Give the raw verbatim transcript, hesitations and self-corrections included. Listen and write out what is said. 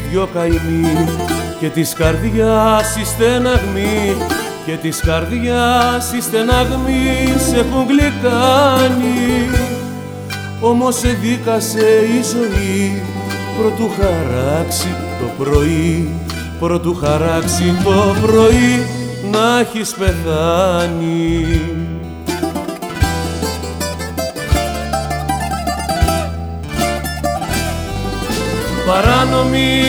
δυο καημοί και της καρδιάς η στεναγμή, και της καρδιάς η στεναγμή σε έχουν γλυκάνει. Όμως σε δίκασε η ζωή προτού χαράξει το πρωί, προτού χαράξει το πρωί να έχεις πεθάνει. Παράνομη